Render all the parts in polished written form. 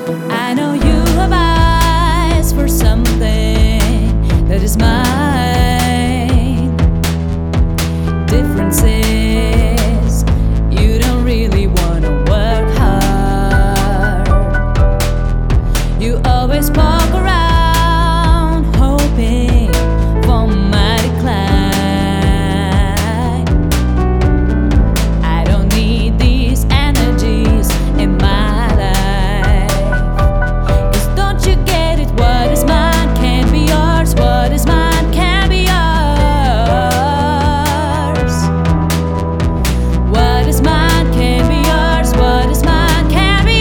I know you have eyes for something that is mine. Difference is you don't really wanna work hard. You always walk around hoping for my decline. I don't need these energies in my life. 'Cause don't you get it? What is mine can't be yours. What is mine can't be yours. What is mine can't be yours. What is mine can't be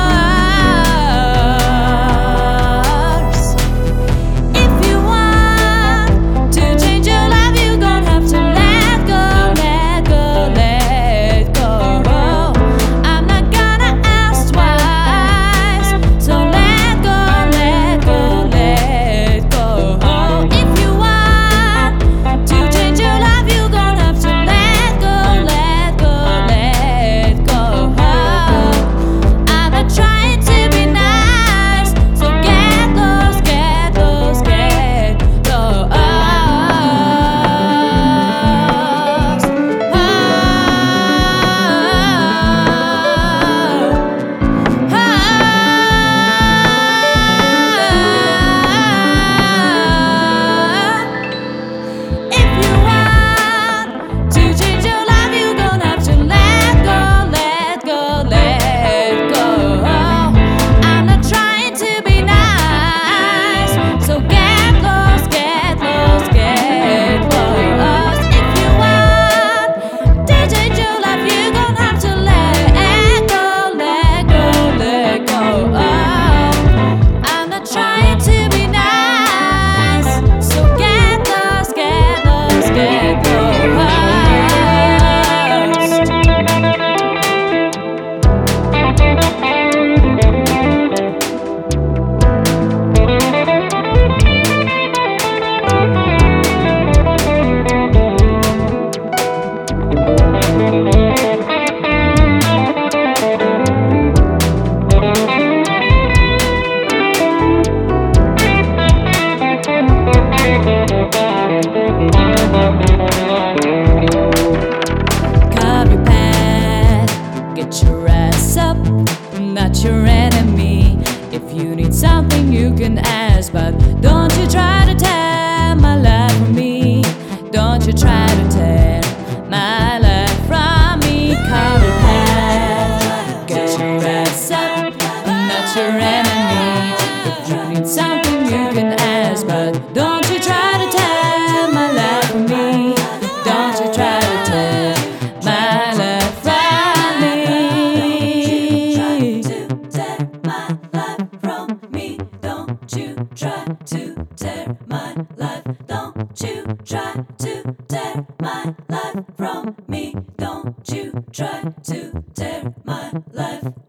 yours. If you want to change your life, you're gonna have to let go, let go, let go. I'm not gonna ask twice, so let go, let go, let go. If you want to change your life, you're gonna have to let go, let go, let go. I'm not trying to be nice, so get lost, get lost, get lost. If you want to change your life, you're gonna have to let go, let go, let go. I'm not trying to be nice, so get lost, get lost, get lost. If you want to change your life, you're gonna have to let go, let go, let go. I'm not trying to be nice, so get lost, get lost, get lost. Carve your path, get your ass up. I'm not your enemy. If you need something, you can ask, but don't you try to tear my life from me. Don't you try to tear my life from me. Carve your path, get your ass up. I'm not your enemy. If you need something, you can ask, but don't you try to tear my life from me. Don't you try to tear my life from me. Don't you try to tear my life. Don't you try to tear my life from me. Don't you try to tear my life.